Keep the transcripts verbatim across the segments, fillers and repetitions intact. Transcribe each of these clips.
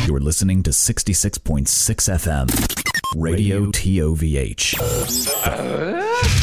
You're listening to sixty-six point six F M, Radio T O V H. Uh...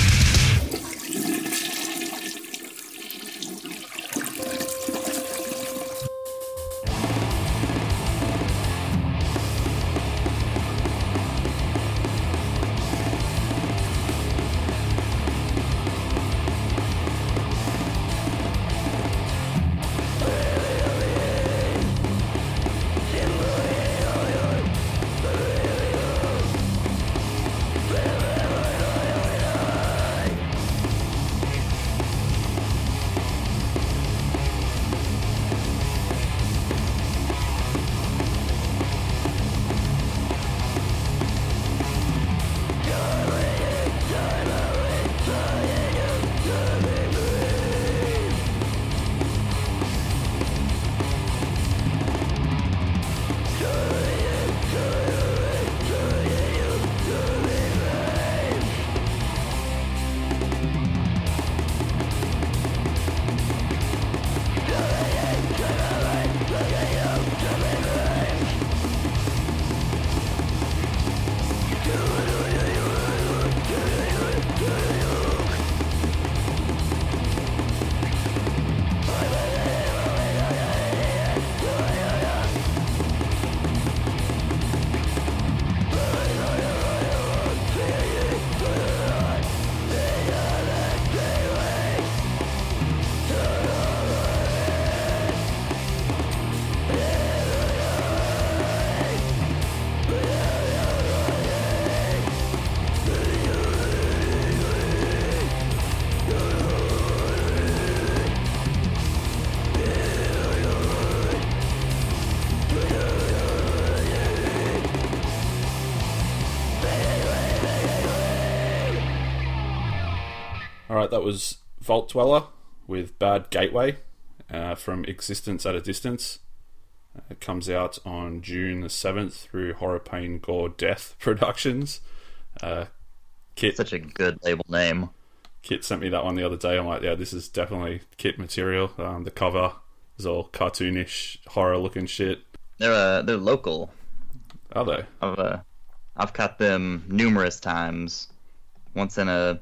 Alright, that was Vault Dweller with Bad Gateway uh, from Existence at a Distance. Uh, it comes out on June the seventh through Horror, Pain, Gore, Death Productions. Uh, Kit, Such a good label name. Kit sent me that one the other day. I'm like, yeah, this is definitely Kit material. Um, the cover is all cartoonish, horror-looking shit. They're uh, they're local. Are they? I've uh, I've caught them numerous times. Once in a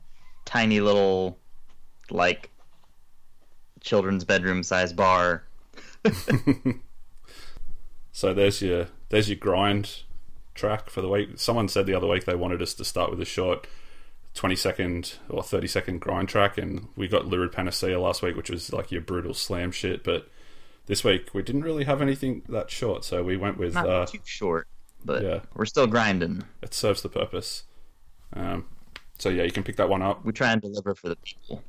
tiny little, like, children's bedroom size bar. So there's your there's your grind track for the week. Someone said the other week they wanted us to start with a short twenty second or thirty second grind track, and we got Lurid Panacea last week, which was like your brutal slam shit. But this week we didn't really have anything that short, so we went with not uh, too short, but yeah, we're still grinding. It serves the purpose. Um, so yeah, you can pick that one up. We try and deliver for the people.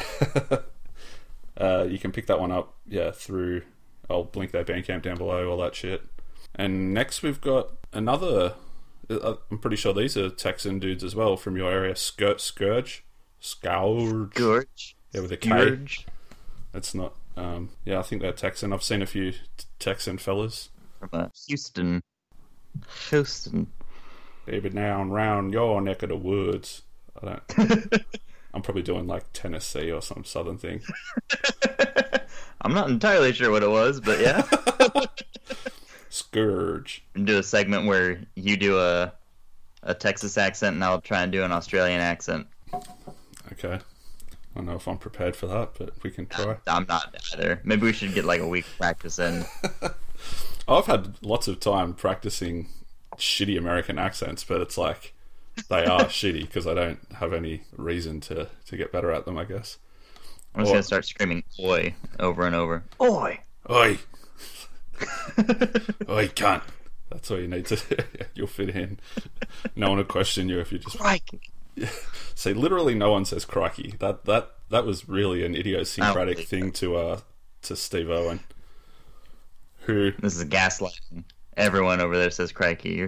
uh, you can pick that one up, yeah, through. I'll link their Bandcamp down below, all that shit. And next we've got another. I'm pretty sure these are Texan dudes as well from your area. Skirt Scourge, Scourge, Scourge. Yeah, with a K. Scourge. It's not. Um, yeah, I think they're Texan. I've seen a few t- Texan fellas from uh, Houston. Houston. Baby, down round your neck of the woods. I don't. I'm probably doing like Tennessee or some southern thing. I'm not entirely sure what it was, but yeah. Scourge. And do a segment where you do a a Texas accent and I'll try and do an Australian accent. Okay. I don't know if I'm prepared for that, but we can try. I'm not either. Maybe we should get like a week practice in. I've had lots of time practicing shitty American accents, but it's like they are shitty because I don't have any reason to, to get better at them, I guess. I'm just or, going to start screaming oi over and over. Oi! Oi! Oi, cunt! That's all you need to do. You'll fit in. No one will question you if you just... Crikey! Yeah. See, literally no one says crikey. That that that was really an idiosyncratic thing that. to uh to Steve Owen. Who... This is gaslighting. Everyone over there says crikey. You're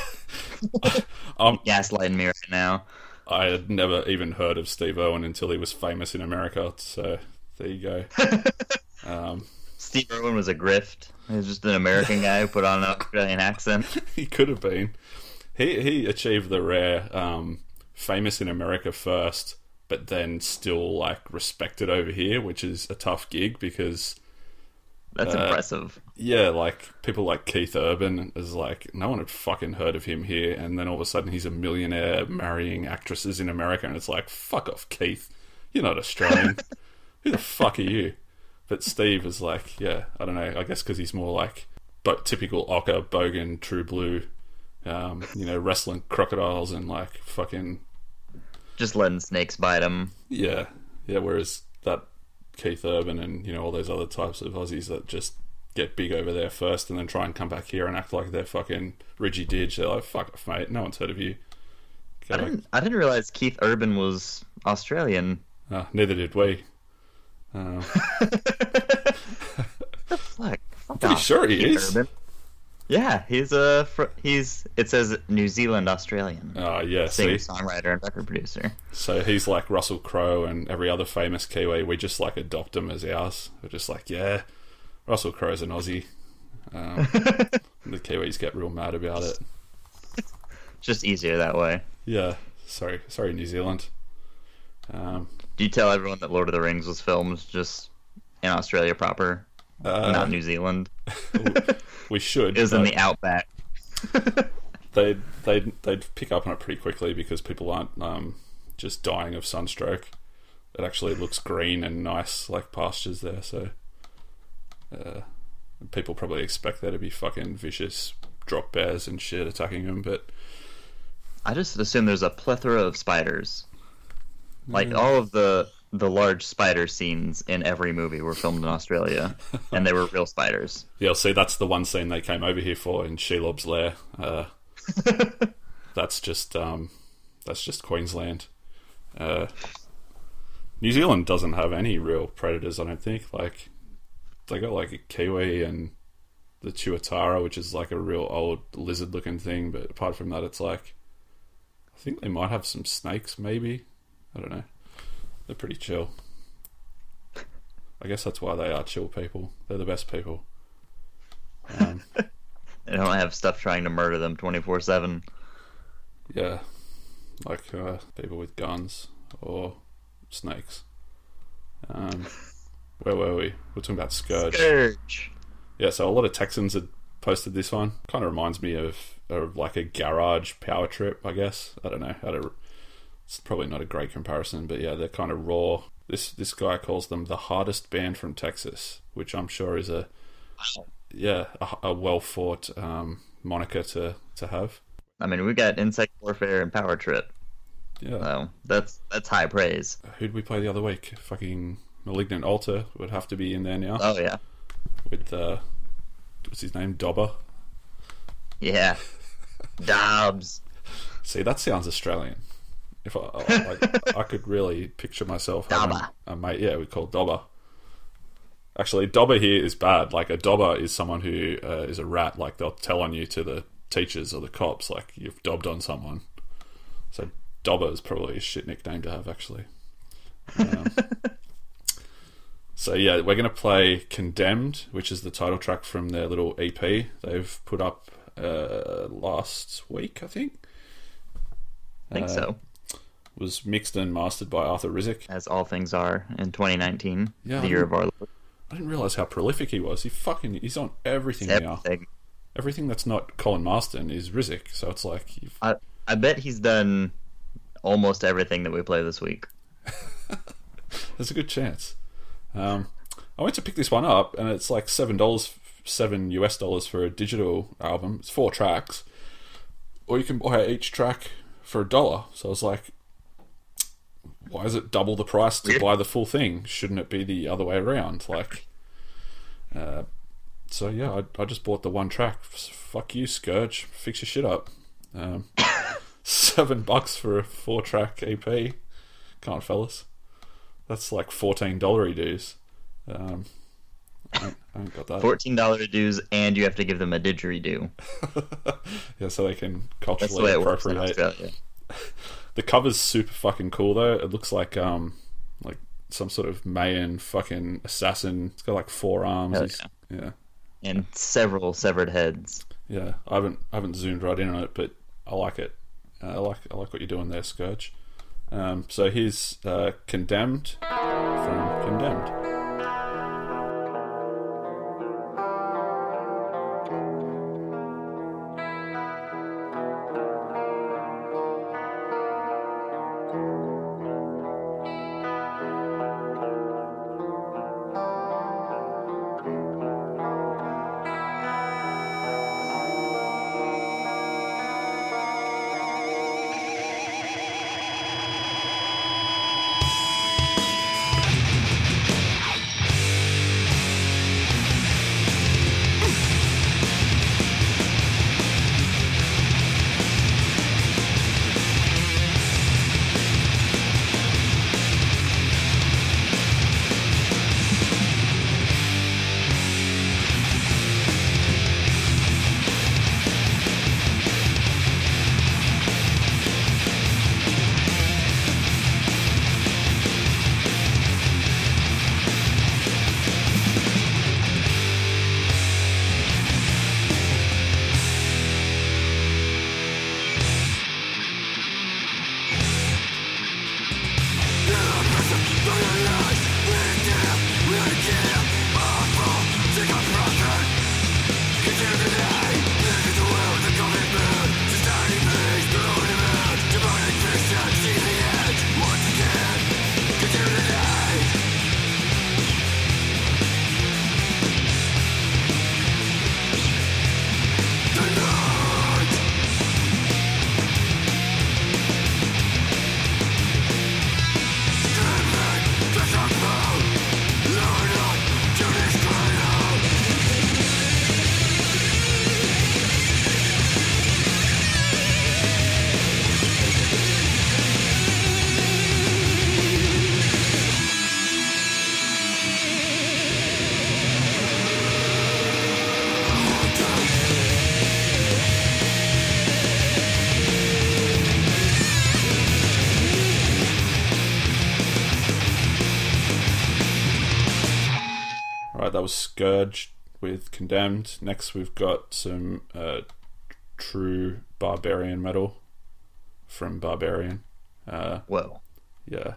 um, gaslighting me right now. I had never even heard of Steve Owen until he was famous in America, so there you go. um, Steve Irwin was a grift. He was just an American guy who put on an Australian accent. He could have been. He he achieved the rare um, famous in America first, but then still like respected over here, which is a tough gig because That's Uh, impressive. Yeah, like people like Keith Urban is like no one had fucking heard of him here, and then all of a sudden he's a millionaire marrying actresses in America, and it's like fuck off, Keith. You're not Australian. Who the fuck are you? But Steve is like, yeah, I don't know. I guess because he's more like but typical ochre, bogan, true blue, um, you know, wrestling crocodiles and like fucking Just letting snakes bite him. yeah, yeah. Whereas that Keith Urban and you know all those other types of Aussies that just get big over there first and then try and come back here and act like they're fucking Reggie Didge. They're like, fuck off, mate. No one's heard of you. Go I back. didn't, I didn't realize Keith Urban was Australian. Uh, neither did we. Uh, The fuck? Fuck pretty off, sure he Keith is. Urban. Yeah, he's a fr- he's. It says New Zealand Australian. uh, yeah, Singer, see? songwriter, and record producer. So he's like Russell Crowe and every other famous Kiwi. We just like adopt him as ours. We're just like, yeah, Russell Crowe's an Aussie. Um, the Kiwis get real mad about it. Just easier that way. Yeah, sorry, sorry, New Zealand. Um, Do you tell everyone that Lord of the Rings was filmed just in Australia proper, uh, not New Zealand? we should. It was in but the outback. They'd they'd they'd pick up on it pretty quickly because people aren't um, just dying of sunstroke. It actually looks green and nice, like pastures there. So uh, people probably expect there to be fucking vicious drop bears and shit attacking them, but I just assume there's a plethora of spiders. Like Mm. all of the the large spider scenes in every movie were filmed in Australia, and they were real spiders. yeah, see, that's the one scene they came over here for in Shelob's Lair. Uh, that's just um, that's just Queensland. Uh, New Zealand doesn't have any real predators, I don't think. Like they got like a kiwi and the tuatara, which is like a real old lizard-looking thing. But apart from that, it's like I think they might have some snakes, maybe. I don't know. They're pretty chill. I guess that's why they are chill people. They're the best people. Um, They don't have stuff trying to murder them twenty-four seven. yeah, like uh, people with guns or snakes. Um, where were we? We're talking about Scourge. Scourge. Yeah, so a lot of Texans had posted this one. Kind of reminds me of, of like a garage power trip, I guess. I don't know how to. It's probably not a great comparison, but yeah, they're kind of raw. This this guy calls them the hardest band from Texas, which I'm sure is a yeah a, a well fought um, moniker to to have. I mean, we got Insect Warfare and Power Trip. Yeah. So that's that's high praise. Who'd we play the other week? Fucking Malignant Altar would have to be in there now. Oh yeah, With uh, what's his name? Dobber. yeah. Dobbs. See, that sounds Australian. If I like, I could really picture myself having Dobber. a mate. Yeah, we call Dobber. Actually, Dobber here is bad. Like a Dobber is someone who uh, is a rat. Like they'll tell on you to the teachers or the cops. Like you've dobbed on someone. So Dobber is probably a shit nickname to have. Actually. Um, so yeah, we're gonna play Condemned, which is the title track from their little E P they've put up uh, last week, I think. I think Uh, so. Was mixed and mastered by Arthur Rizek. As all things are in twenty nineteen, Yeah, the I year of our Lord. I didn't realize how prolific he was. He fucking he's on everything now. Everything. Everything that's not Colin Marston is Rizek. So it's like you've, I I bet he's done almost everything that we play this week. there's a good chance. Um, I went to pick this one up, and it's like seven dollars, seven U S dollars for a digital album. It's four tracks, or you can buy each track for a dollar. So I was like, why is it double the price to Weird. buy the full thing? Shouldn't it be the other way around? Like, uh, so yeah, I, I just bought the one track. F- Fuck you, Scourge. Fix your shit up. Um, seven bucks for a four track E P. Can't, fellas. That's like fourteen dollar dues. Um, I, ain't- I ain't got that. Fourteen dollar dues, and you have to give them a didgeridoo. Yeah, so they can That's the culturally way it works in appropriate. Australia. The cover's super fucking cool though. It looks like um like some sort of Mayan fucking assassin. It's got like four arms. Hell He's- yeah. And several severed heads. Yeah. I haven't I haven't zoomed right in on it, but I like it. Uh, I like I like what you're doing there, Scourge. Um, so here's uh, Condemned from Condemned. That was Scourge with Condemned. Next we've got some uh, true Barbarian metal from Barbarian. Uh, Whoa. Yeah.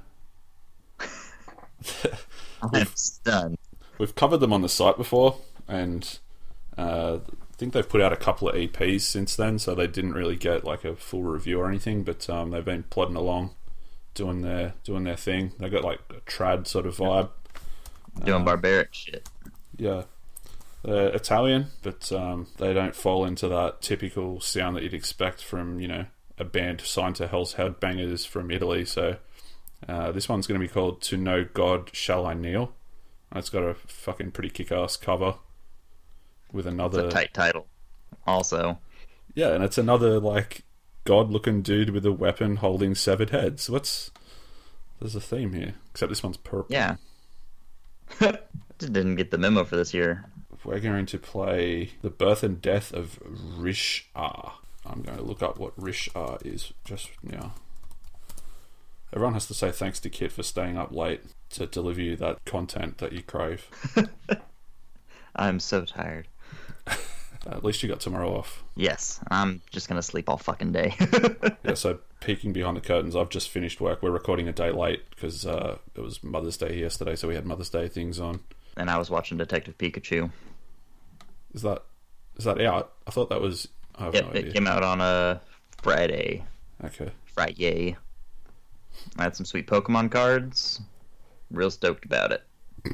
I'm stunned. We've covered them on the site before, and uh, I think they've put out a couple of E Ps since then, so they didn't really get like a full review or anything, but um, they've been plodding along, doing their doing their thing. They got like a trad sort of vibe. Doing um, barbaric shit. Yeah. They're Italian, but um, they don't fall into that typical sound that you'd expect from, you know, a band signed to Hell's Headbangers from Italy. So uh, this one's going to be called To No God Shall I Kneel. And it's got a fucking pretty kick-ass cover with another... It's a tight title also. Yeah, and it's another, like, god-looking dude with a weapon holding severed heads. What's... There's a theme here. Except this one's purple. Yeah. Just didn't get the memo for this year. We're going to play The Birth and Death of Rish-Ah. I'm going to look up what Rish-Ah is just now. Everyone has to say thanks to Kit for staying up late to deliver you that content that you crave. I'm so tired. At least you got tomorrow off. Yes, I'm just going to sleep all fucking day. Yeah, so peeking behind the curtains, I've just finished work. We're recording a day late because uh, it was Mother's Day yesterday, so we had Mother's Day things on. And I was watching Detective Pikachu. Is that is that out? I thought that was... I have Yep, no it idea. came out on a Friday. Okay. Friday. I had some sweet Pokemon cards. Real stoked about it.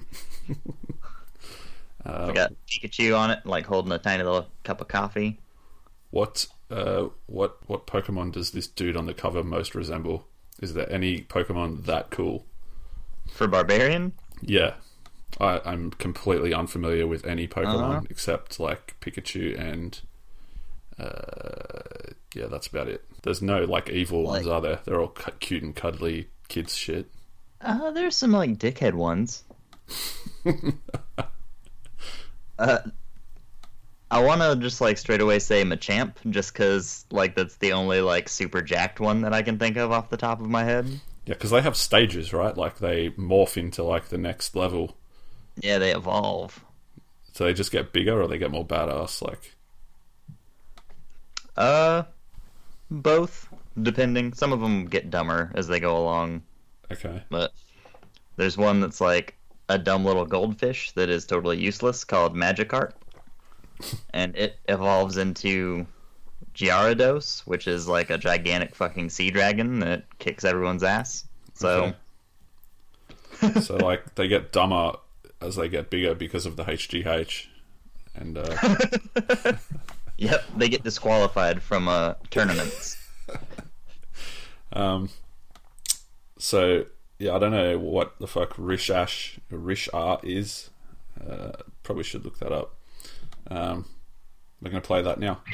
Uh, I got Pikachu on it, like holding a tiny little cup of coffee. What uh, what what Pokemon does this dude on the cover most resemble? Is there any Pokemon that cool? For Barbarian? Yeah. I, I'm completely unfamiliar with any Pokemon Uh-huh. except like Pikachu and uh, yeah, that's about it. There's no like evil Like- ones, are there? They're all cu- cute and cuddly kids shit. Uh, there's some, like, dickhead ones. uh, I want to just, like, straight away say Machamp, just because, like, that's the only, like, super jacked one that I can think of off the top of my head. Yeah, because they have stages, right? Like they morph into like the next level. Yeah, they evolve. So they just get bigger or they get more badass. Like, Uh, both, depending. Some of them get dumber as they go along. okay. But there's one that's like a dumb little goldfish that is totally useless called Magikarp. and it evolves into Gyarados, which is like a gigantic fucking sea dragon that kicks everyone's ass. So, okay. So like they get dumber as they get bigger because of the H G H, and uh... yep, they get disqualified from uh, tournaments. um. So yeah, I don't know what the fuck Rishash Rishar is. Uh, probably should look that up. Um, we're gonna play that now.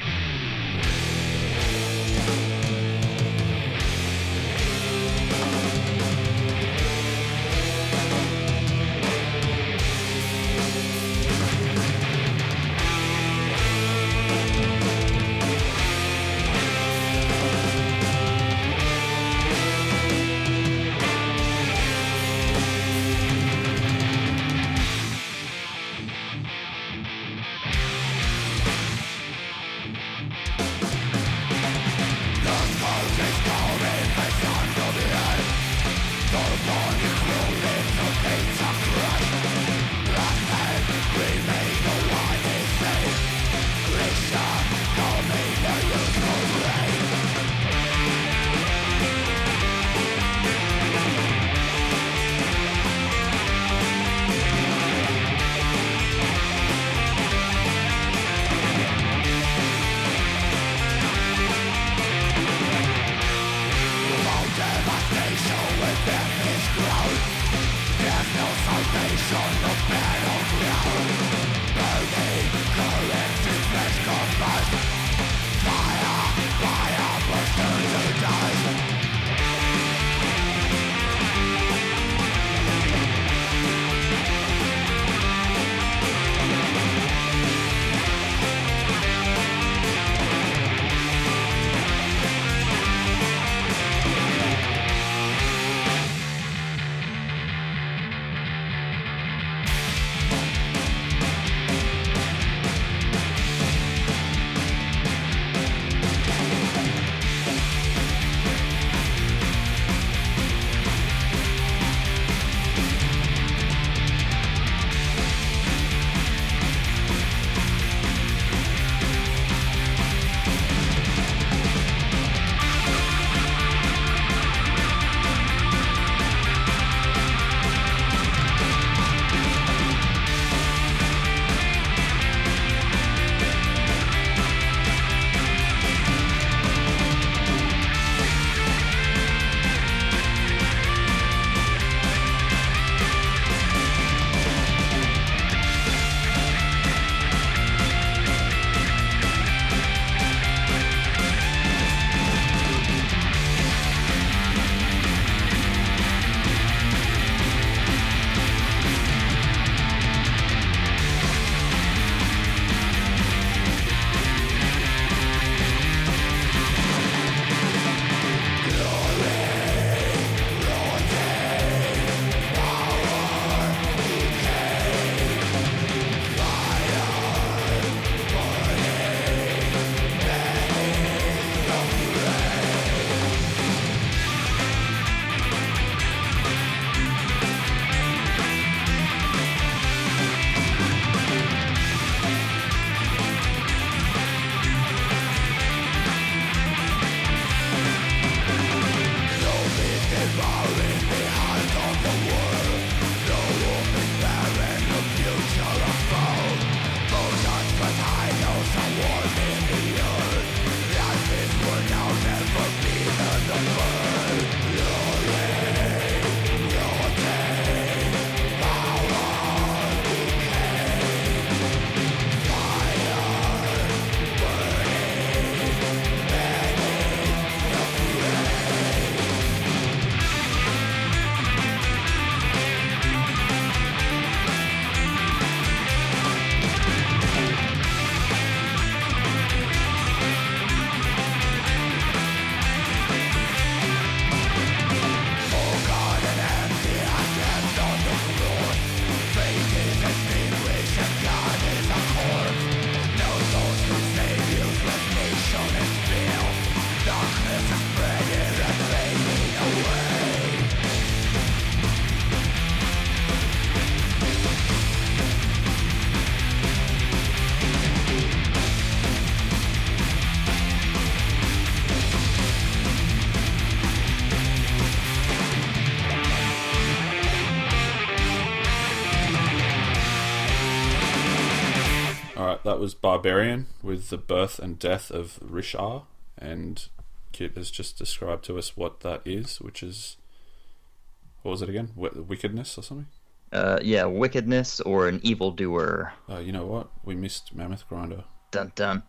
that was Barbarian with The Birth and Death of Rishar, and Kit has just described to us what that is, which is, what was it again? W- wickedness or something? Uh, yeah, wickedness or an evildoer. Uh, you know what? We missed Mammoth Grinder. Dun dun.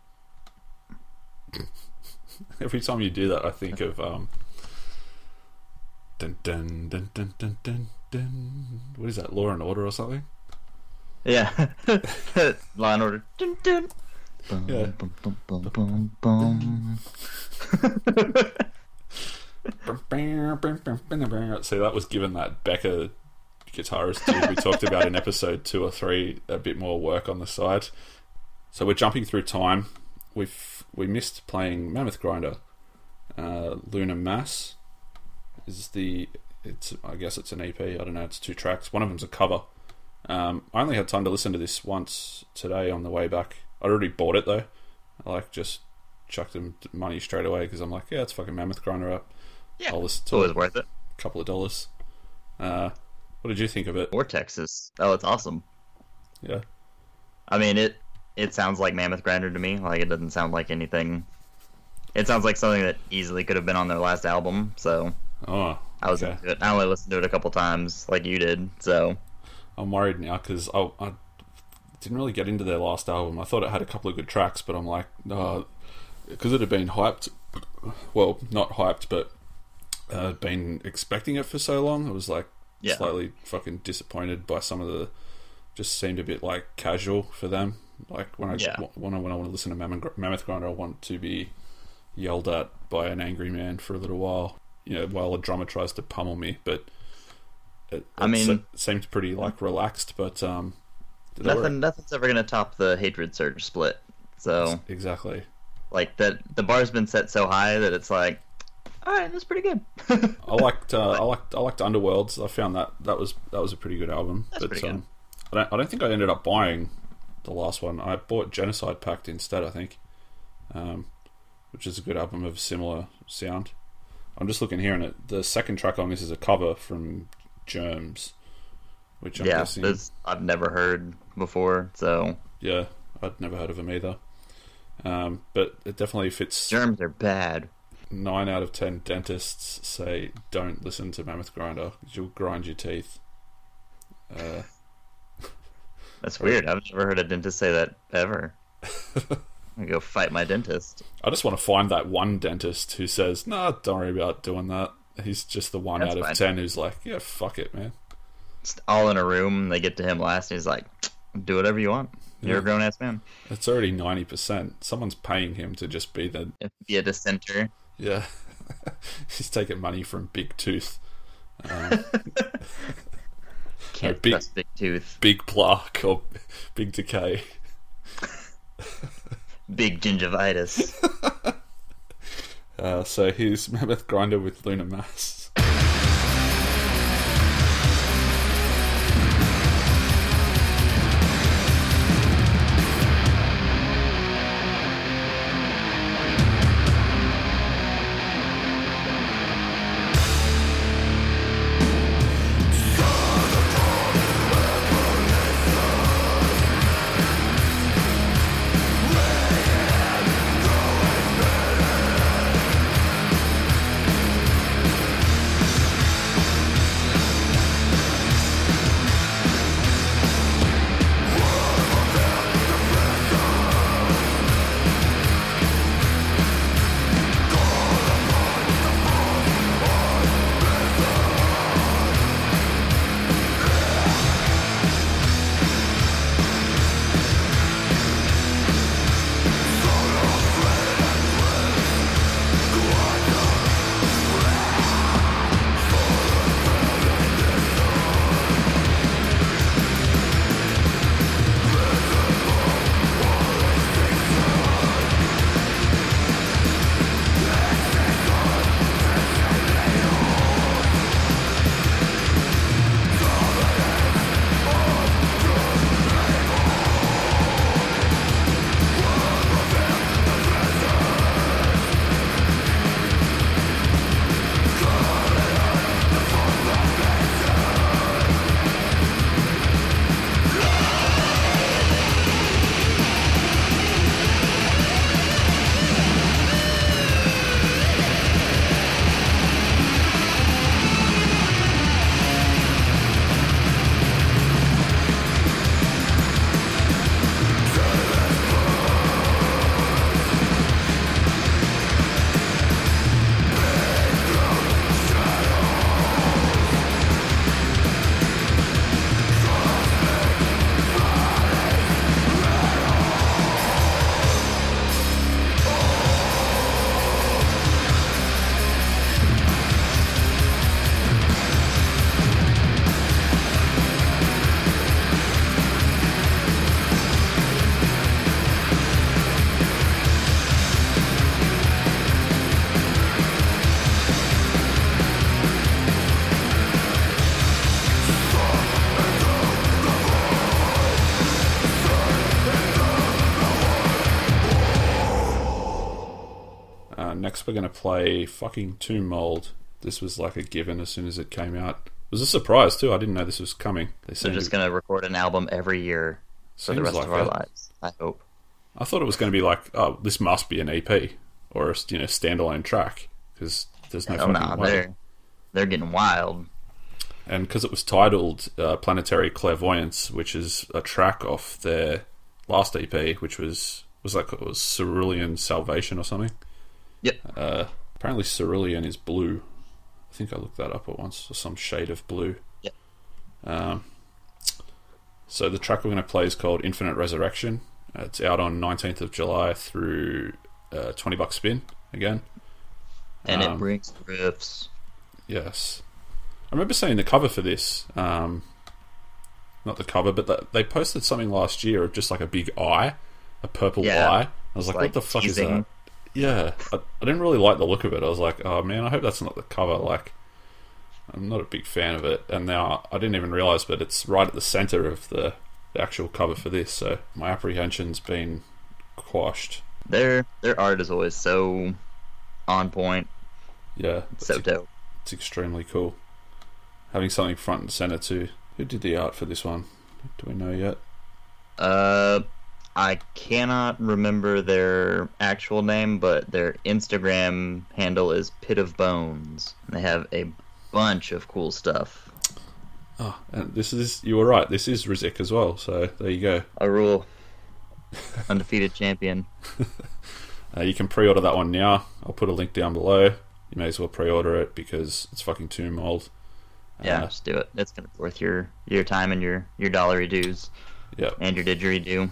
Every time you do that, I think of um. Dun dun dun dun dun dun dun. What is that? Law and Order or something? Yeah. Law and Order. Dun dun. Bum, Yeah. bum, bum, bum, bum, bum. See, that was given that Becca guitarist dude we talked about in episode two or three a bit more work on the side. So we're jumping through time. We've we missed playing Mammoth Grinder. Uh, Lunar Mass is the it's I guess it's an E P. I don't know. It's two tracks. One of them's a cover. Um, I only had time to listen to this once today on the way back. I'd already bought it though. I like just chucked him money straight away because I'm like, yeah, it's fucking Mammoth Grinder up. Yeah, I'll listen it's to always it. worth it. A couple of dollars. Uh, what did you think of it? Vortex is oh, it's awesome. Yeah. I mean it. It sounds like Mammoth Grinder to me. Like it doesn't sound like anything. It sounds like something that easily could have been on their last album. So Oh, I was okay. into it. I only listened to it a couple times, like you did. So I'm worried now because I, I didn't really get into their last album. I thought it had a couple of good tracks, but I'm like, no, because it had been hyped. Well, not hyped, but uh, been expecting it for so long. I was like Yeah. slightly fucking disappointed by some of the. Just seemed a bit like casual for them. Like when I Yeah. when I when I want to listen to Mammoth, Mammoth Grinder, I want to be yelled at by an angry man for a little while. You know, while a drummer tries to pummel me, but. It, I it mean- se- seemed pretty like relaxed, but um, they were- nothing, nothing's ever gonna top the Hatred Surge split. So exactly. like that, the bar's been set so high that it's like, all right, that's pretty good. I liked uh, I liked I liked Underworlds. I found that that was that was a pretty good album. That's but pretty good. um, I don't I don't think I ended up buying the last one. I bought Genocide Pact instead. I think, um, which is a good album of similar sound. I'm just looking here, and it the second track on this is a cover from Germs, which I'm yeah, guessing. this I've never heard before. So Yeah, I'd never heard of them either. Um, but it definitely fits. germs are bad. Nine out of ten dentists say don't listen to Mammoth Grinder because you'll grind your teeth. Uh, That's weird. I've never heard a dentist say that ever. I'm gonna go fight my dentist. I just want to find that one dentist who says, "Nah, don't worry about doing that." He's just the one That's out of fine. ten who's like, "Yeah, fuck it, man." Just all in a room. They get to him last, and he's like, "Do whatever you want. You're Yeah. a grown ass man." It's already ninety percent. Someone's paying him to just be the If be a dissenter. yeah. He's taking money from Big Tooth, um, Can't big- trust Big Tooth. Big Plaque, or Big Decay. Big gingivitis. Uh, so here's Mammoth Grinder with Lunar Mass. Uh, next, we're going to play fucking Tomb Mold. This was like a given as soon as it came out. It was a surprise too. I didn't know this was coming. They They're just to... going to record an album every year for the rest like of our it. lives, I hope. I thought it was going to be like, oh, this must be an E P or a you know standalone track because there's no. Oh no, they're they're getting wild. And because it was titled uh, Planetary Clairvoyance, which is a track off their last E P, which was was like it was Cerulean Salvation or something. Yep. Uh, apparently, Cerulean is blue. I think I looked that up at once, or some shade of blue. Yep. Um. So the track we're going to play is called Infinite Resurrection. Uh, it's out on nineteenth of July through uh, twenty bucks spin again. And um, it brings riffs. Yes. I remember seeing the cover for this. Um, not the cover, but the, they posted something last year of just like a big eye, a purple yeah. eye. I was like, like what the fuck teasing. is that? Yeah. I, I didn't really like the look of it. I was like, oh man, I hope that's not the cover. Like, I'm not a big fan of it. And now I didn't even realise, but it's right at the centre of the, the actual cover for this. So my apprehension's been quashed. Their their art is always so on point. Yeah. So it's, dope. It's extremely cool. Having something front and centre too. Who did the art for this one? Do we know yet? Uh, I cannot remember their actual name, but their Instagram handle is Pit of Bones. And they have a bunch of cool stuff. Oh, and this is, you were right, this is Rizik as well, so there you go. A rule. Undefeated champion. Uh, you can pre-order that one now. I'll put a link down below. You may as well pre-order it because it's fucking Tomb Mold. Yeah, uh, just do it. It's gonna be worth your, your time and your, your dollary dues. Yeah. And your didgeridoo.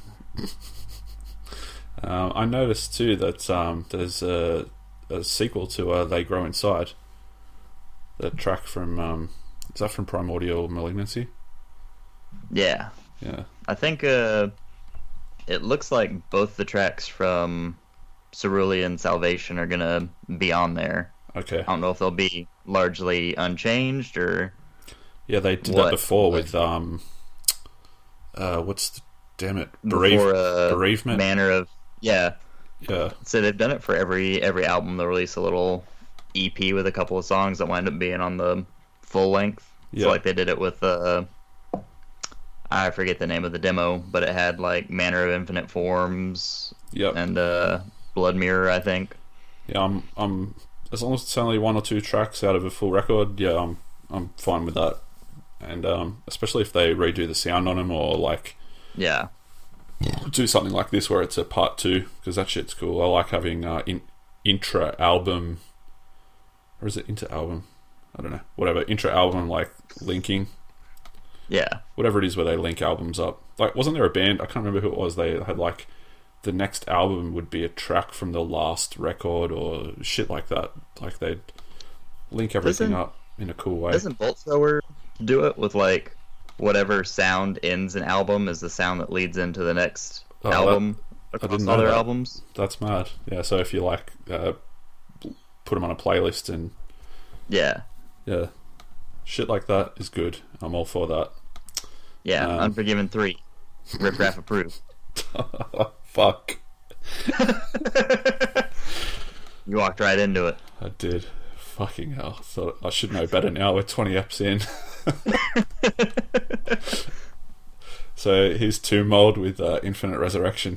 um, I noticed too that um, there's a, a sequel to uh, They Grow Inside. The track from um, is that from Primordial Malignancy? Yeah. Yeah. I think uh, it looks like both the tracks from Cerulean Salvation are gonna be on there. Okay. I don't know if they'll be largely unchanged or. Yeah, they did what, that before but... with um. Uh, what's the damn it? Bereave... Before, uh, bereavement. Manner of yeah. Yeah. So they've done it for every every album. They'll release a little E P with a couple of songs that wind up being on the full length. Yeah. So like they did it with uh, I forget the name of the demo, but it had like Manner of Infinite Forms. Yep. And uh, Blood Mirror, I think. Yeah, I'm I'm as long as it's only one or two tracks out of a full record, yeah, I'm I'm fine with that. And um, especially if they redo the sound on them or like yeah, do something like this where it's a part two, because that shit's cool. I like having uh, in, intra album, or is it inter album? I don't know. Whatever, intra album like linking. Yeah. Whatever it is where they link albums up. Like, wasn't there a band? I can't remember who it was. They had like the next album would be a track from the last record or shit like that. Like they'd link everything doesn't, up in a cool way. Doesn't Bolt Thrower do it with like whatever sound ends an album is the sound that leads into the next oh, album that, across other that. albums? That's mad. Yeah, so if you like uh, put them on a playlist and yeah, yeah, shit like that is good. I'm all for that. Yeah, um, Unforgiven three, Rip Raff approved. Fuck. You walked right into it. I did. Fucking hell. Thought I should know better now. We're twenty eps in. So here's Tomb Mold with uh, Infinite Resurrection.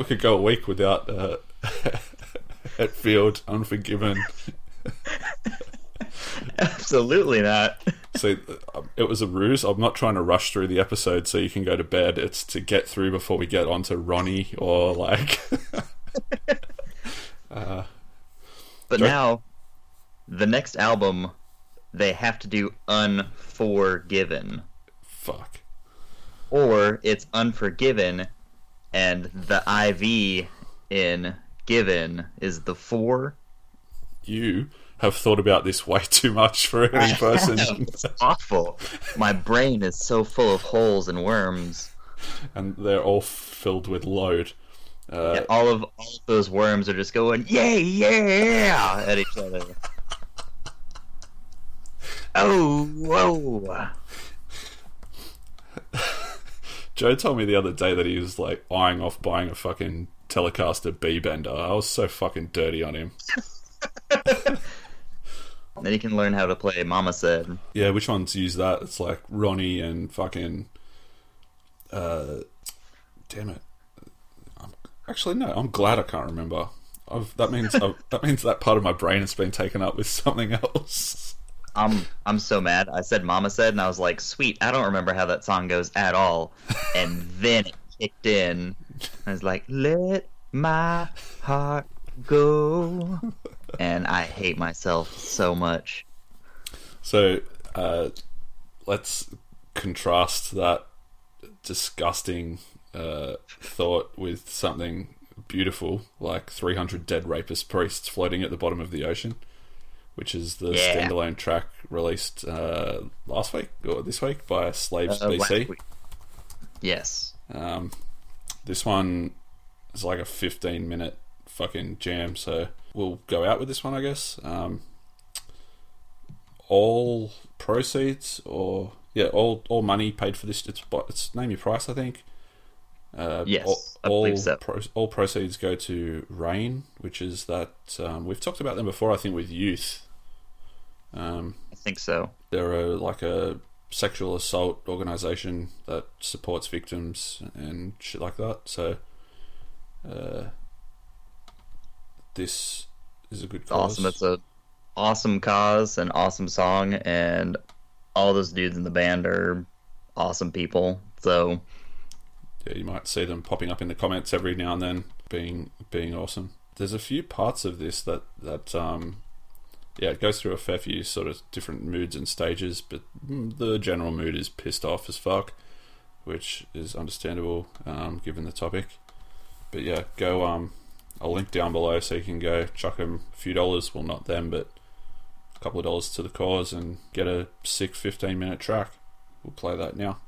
could go a week without uh, Hetfield, Unforgiven. Absolutely not. See, it was a ruse. I'm not trying to rush through the episode so you can go to bed. It's to get through before we get on to Ronnie or like... uh, but now, the next album, they have to do Unforgiven. Fuck. Or it's Unforgiven, and the I V in Given is the four. You have thought about this way too much for any person. It's awful. My brain is so full of holes and worms. And they're all filled with load. Uh, Yeah, all of all of those worms are just going, yeah, yeah, at each other. Oh, whoa. Joe told me the other day that he was like eyeing off buying a fucking Telecaster B-Bender. I was so fucking dirty on him. Then you can learn how to play Mama Said. Yeah, which ones use that? It's like Ronnie and fucking... Uh, damn it. I'm, actually, no, I'm glad I can't remember. I've, that means I've, that means that part of my brain has been taken up with something else. I'm I'm so mad. I said Mama Said, and I was like, sweet, I don't remember how that song goes at all. And then it kicked in. I was like, let my heart go. And I hate myself so much. So, uh, let's contrast that disgusting uh, thought with something beautiful, like three hundred Dead Rapist Priests Floating at the Bottom of the Ocean, which is the Yeah. standalone track released uh, last week or this week by Slaves Uh, B C. last week. Yes. Um, this one is like a fifteen minute fucking jam, so we'll go out with this one, I guess. Um, all proceeds, or yeah, all all money paid for this. It's it's Name Your Price, I think. Uh, Yes, all, I believe all, so. pro, all proceeds go to Rain, which is that um, we've talked about them before. I think with youth. Um, I think so. they're a, like a sexual assault organization that supports victims and shit like that. So, uh, this is a good cause. Awesome. It's a awesome cause, an awesome song, and all those dudes in the band are awesome people. So Yeah, you might see them popping up in the comments every now and then, being being awesome. There's a few parts of this that that um, yeah, it goes through a fair few sort of different moods and stages, but the general mood is pissed off as fuck, which is understandable um, given the topic. But yeah, go. Um, I'll link down below so you can go chuck them a few dollars. Well, not them, but a couple of dollars to the cause and get a sick fifteen minute track. We'll play that now.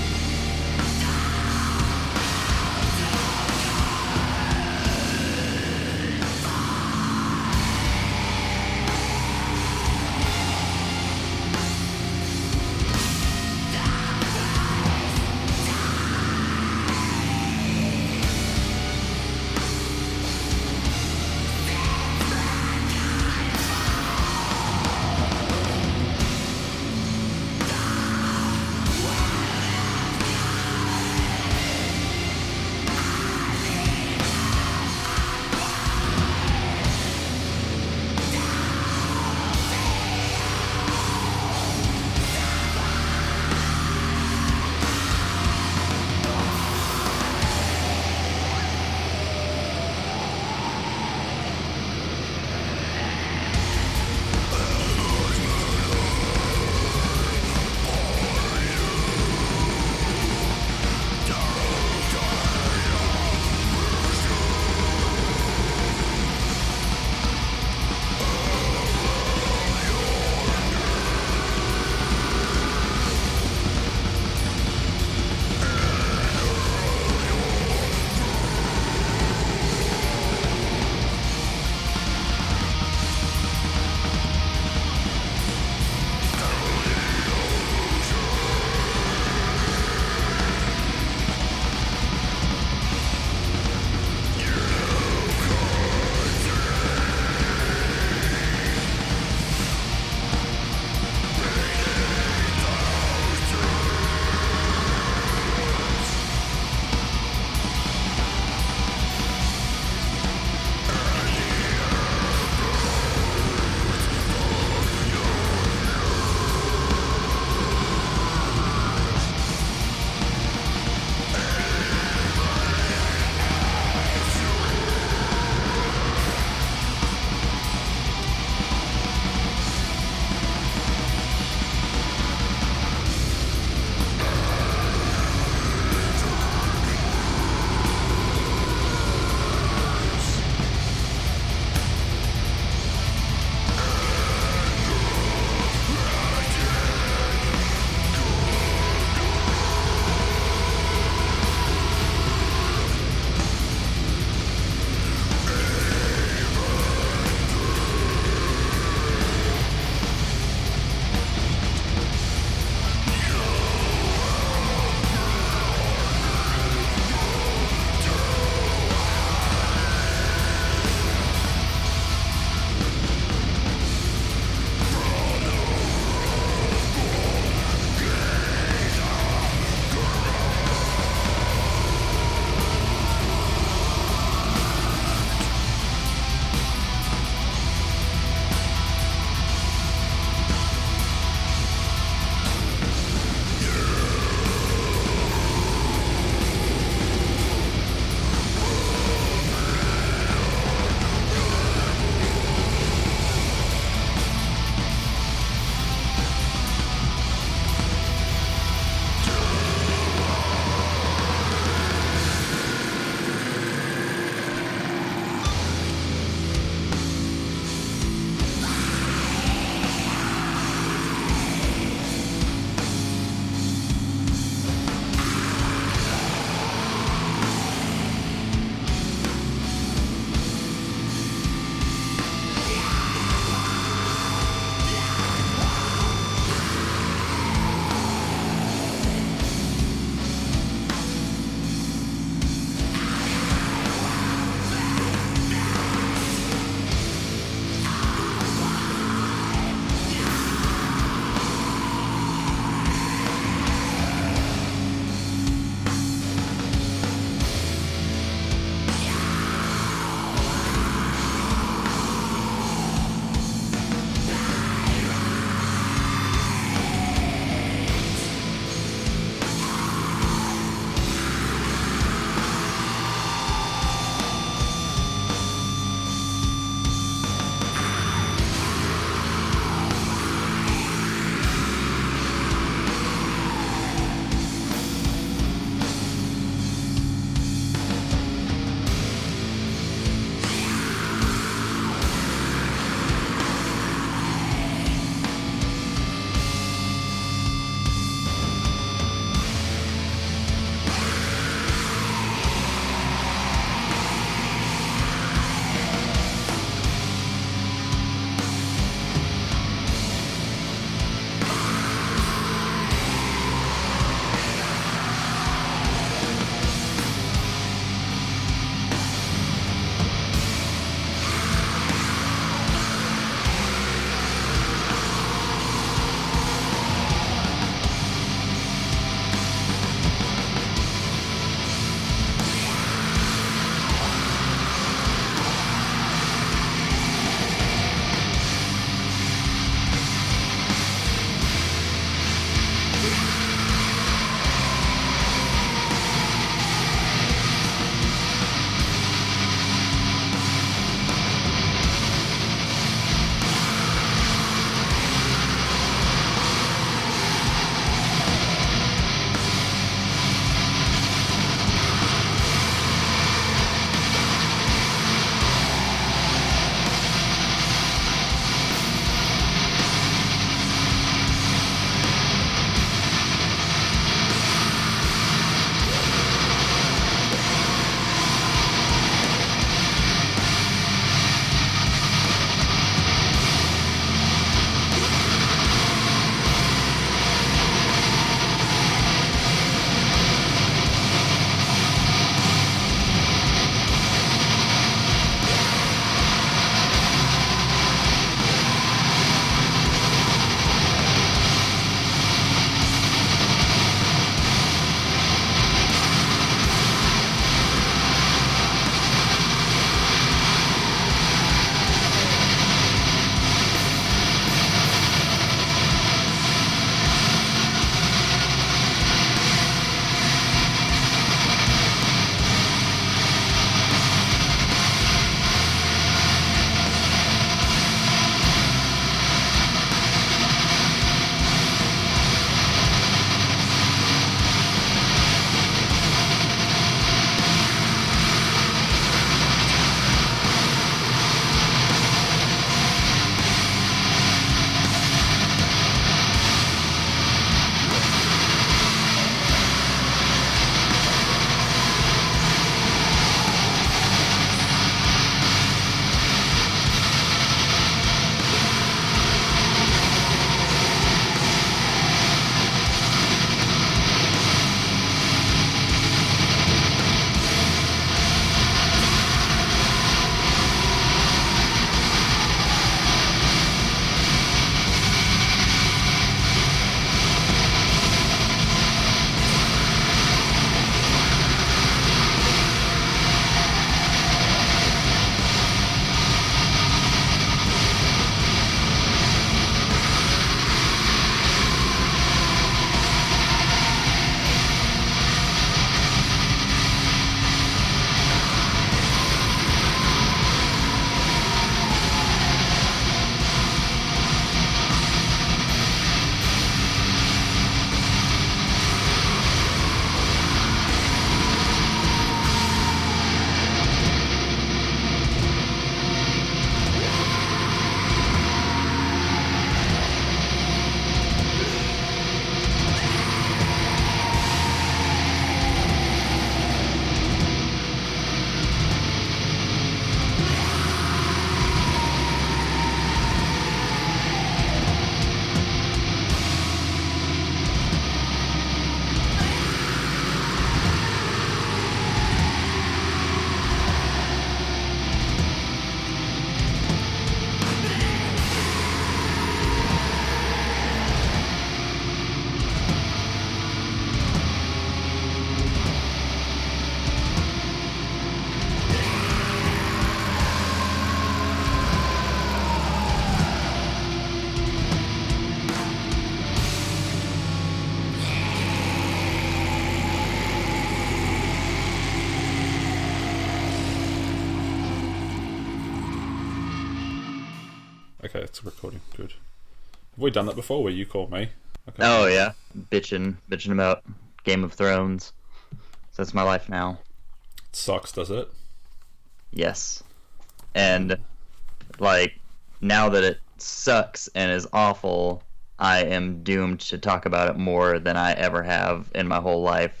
Okay, it's recording. Good. Have we done that before where you called me? Okay. Oh, yeah. Bitching, bitching about Game of Thrones. So that's my life now. It sucks, does it? Yes. And, like, now that it sucks and is awful, I am doomed to talk about it more than I ever have in my whole life.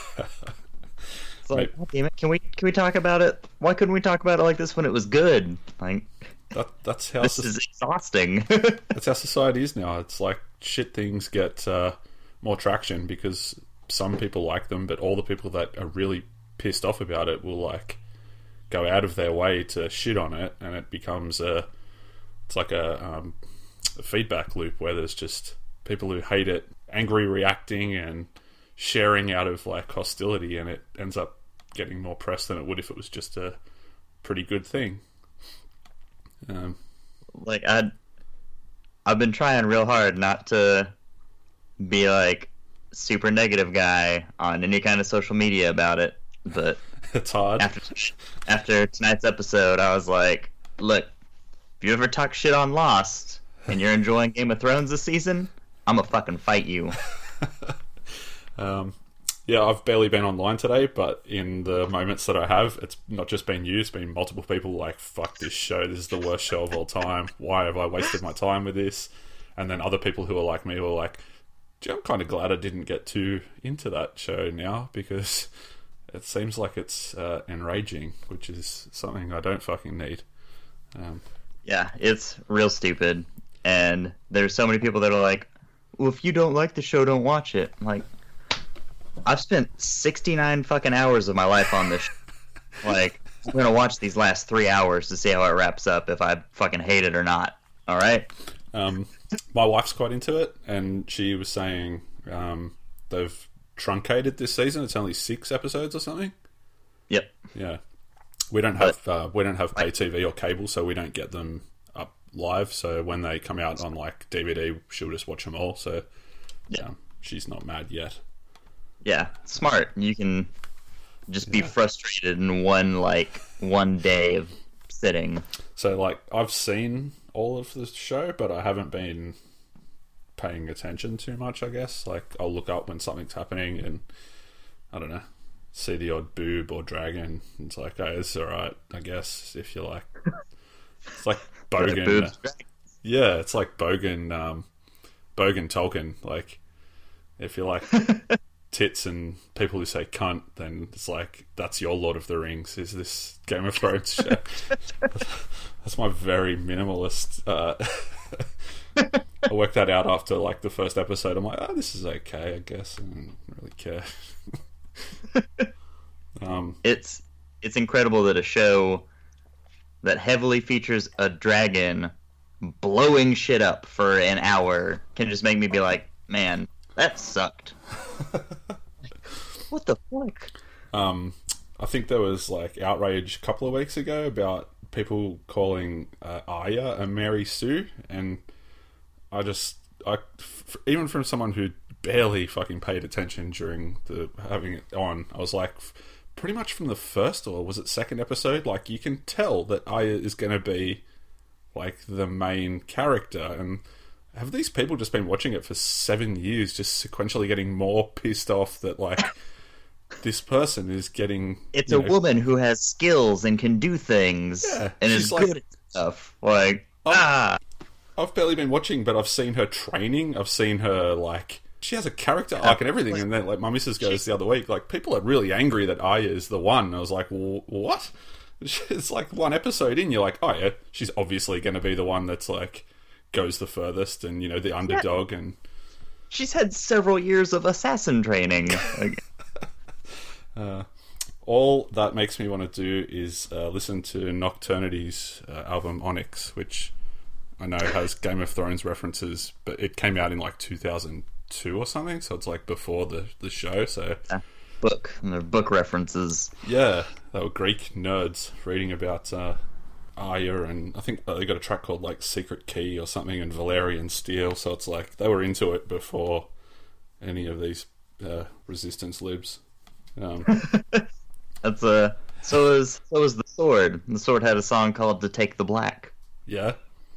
It's like, God damn it, can we can we talk about it? Why couldn't we talk about it like this when it was good? Like, that, that's how this so- is exhausting. That's how society is now. It's like shit things get uh, more traction because some people like them, but all the people that are really pissed off about it will like go out of their way to shit on it, and it becomes a it's like a, um, a feedback loop where there's just people who hate it, angry reacting and sharing out of like hostility, and it ends up getting more press than it would if it was just a pretty good thing. Um, like I, I've been trying real hard not to be like super negative guy on any kind of social media about it, but it's hard. After after tonight's episode, I was like, look, if you ever talk shit on Lost and you're enjoying Game of Thrones this season, I'm gonna fucking fight you. um, yeah, I've barely been online today, but in the moments that I have, it's not just been you, it's been multiple people like, fuck this show, this is the worst show of all time, why have I wasted my time with this? And then other people who are like me were like, gee, I'm kind of glad I didn't get too into that show now, because it seems like it's uh, enraging, which is something I don't fucking need. Um, yeah, it's real stupid. And there's so many people that are like, well, if you don't like the show, don't watch it. I'm like, I've spent sixty-nine fucking hours of my life on this show. Like, I'm gonna watch these last three hours to see how it wraps up, if I fucking hate it or not. Alright? Um, my wife's quite into it, and she was saying um, they've truncated this season. It's only six episodes or something. Yep. Yeah, we don't have but, uh, we don't have pay T V or cable, so we don't get them up live. So when they come out on like D V D, she'll just watch them all. So yeah, um, she's not mad yet. Yeah, smart. You can just be yeah. frustrated in one like one day of sitting. So like I've seen all of the show, but I haven't been paying attention too much, I guess. Like I'll look up when something's happening and I don't know, see the odd boob or dragon. It's like, oh, it's alright, I guess, if you like. It's like Bogan. Boobs, yeah, it's like Bogan um Bogan Tolkien. Like if you like tits and people who say cunt, then it's like, that's your Lord of the Rings, is this Game of Thrones show. That's my very minimalist uh I worked that out after like the first episode. I'm like, oh, this is okay, I guess. I don't really care. um it's it's incredible that a show that heavily features a dragon blowing shit up for an hour can just make me be like, man, that sucked. What the fuck? Um, I think there was like outrage a couple of weeks ago about people calling uh, Arya a Mary Sue, and I just, I f- even from someone who barely fucking paid attention during the having it on, I was like, pretty much from the first or was it second episode, like you can tell that Arya is going to be like the main character, and have these people just been watching it for seven years, just sequentially getting more pissed off that like this person is getting... It's a know, woman who has skills and can do things, yeah, and is like, good at stuff. Like, I've, ah! I've barely been watching, but I've seen her training, I've seen her, like... She has a character arc and everything, and then, like, my missus goes the other week, like, people are really angry that Arya is the one. And I was like, well, what? It's like one episode in, you're like, oh yeah, she's obviously going to be the one that's, like, goes the furthest, and, you know, the underdog, and... She's had several years of assassin training. Like... uh, all that makes me want to do is uh, listen to Nocturnity's uh, album Onyx, which I know has Game of Thrones references, but it came out in, like, two thousand two or something, so it's like before the the show. So yeah. book and their book references. Yeah, they were Greek nerds reading about uh, Arya, and I think they got a track called like Secret Key or something, and Valerian Steel. So it's like they were into it before any of these uh, resistance libs. Um, That's a so is so is the Sword. The Sword had a song called "To Take the Black." Yeah,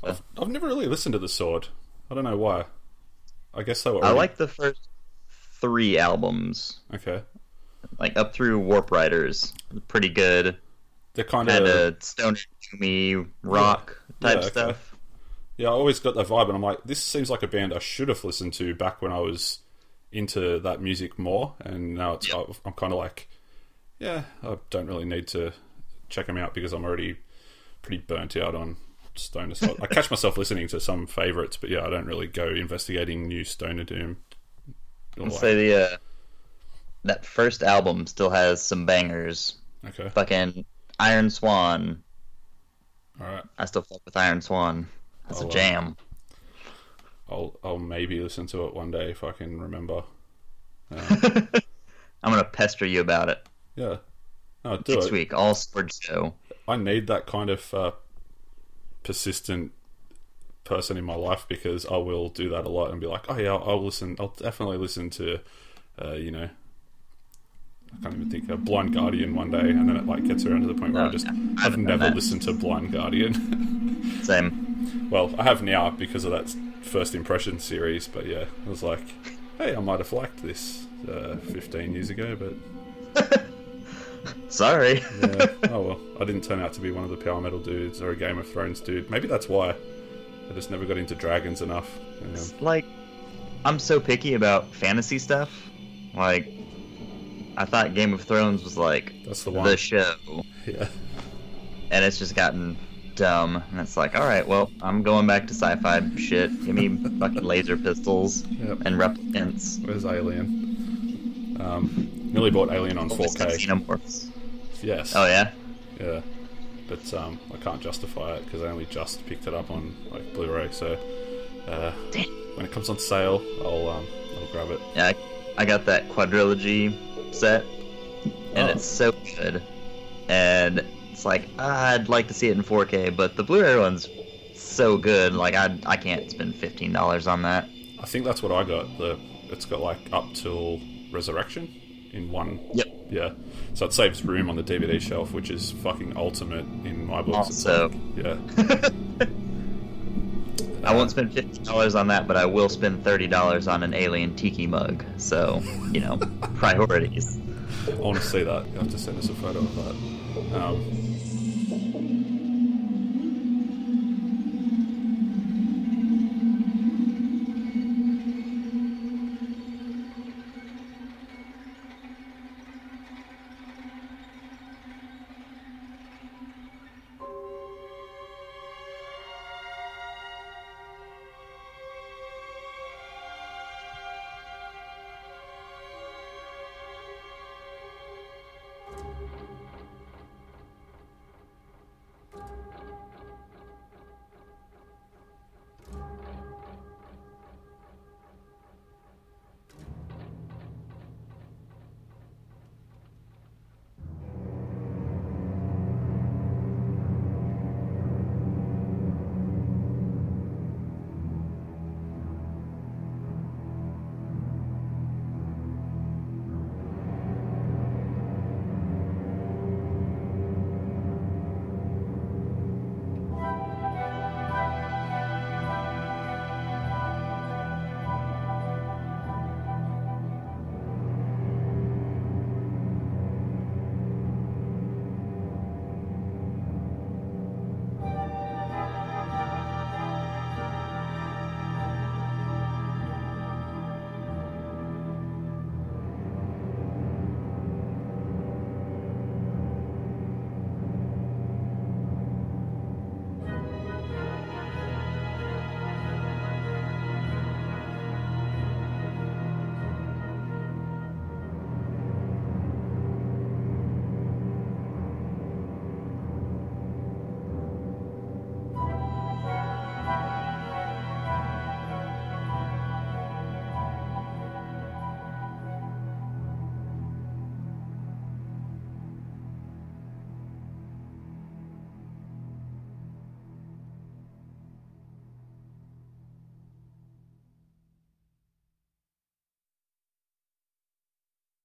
I've, I've never really listened to The Sword. I don't know why. I guess they were. I already- like the first three albums, Okay. like up through Warp Riders. Pretty good. They're kind Had of. a stoner, doomy rock Yeah, type okay. stuff. Yeah, I always got that vibe, and I'm like, this seems like a band I should have listened to back when I was into that music more, and now it's Yep. I'm kind of like, yeah, I don't really need to check them out because I'm already pretty burnt out on stoner stuff. I catch myself listening to some favorites, but yeah, I don't really go investigating new stoner doom. Or I'd like- say the uh, that first album still has some bangers. okay, Fucking Iron Swan. all right, I still fuck with Iron Swan. That's I'll, a uh, jam. I'll I'll maybe listen to it one day if I can remember. I'm gonna pester you about it Yeah, no, do next it. week. All Sword Show. I need that kind of uh, persistent person in my life because I will do that a lot and be like, oh yeah, I'll, I'll listen. I'll definitely listen to, uh, you know, I can't even think of Blind Guardian one day, and then it like gets around to the point where No, I just I I've haven't done never that. listened to Blind Guardian. Same. Well, I have now because of that first impression series, but yeah, I was like, hey, I might have liked this uh, fifteen years ago, but. Sorry. Yeah. Oh well, I didn't turn out to be one of the power metal dudes or a Game of Thrones dude. Maybe that's why. I just never got into dragons enough. Um, Like, I'm so picky about fantasy stuff. Like, I thought Game of Thrones was like that's the one. the show, Yeah. and it's just gotten dumb. And it's like, all right, well, I'm going back to sci-fi shit. Give me fucking laser pistols Yep. and replicants. Where's Alien? Um, nearly bought Alien on four K. Xenomorphs. Yes. Oh yeah. Yeah. But um, I can't justify it because I only just picked it up on like Blu-ray. So uh, Damn. when it comes on sale, I'll um, I'll grab it. Yeah, I, I got that quadrilogy set, and Oh. it's so good. And it's like, I'd like to see it in four K, but the Blu-ray one's so good. Like, I I can't spend fifteen dollars on that. I think that's what I got. The it's got like up till Resurrection in one. Yep. Yeah. So it saves room on the D V D shelf, which is fucking ultimate in my books. It's Also- like, yeah. I won't spend fifteen dollars on that, but I will spend thirty dollars on an alien tiki mug. So, you know, priorities. I want to see that. You have to send us a photo of that. Um,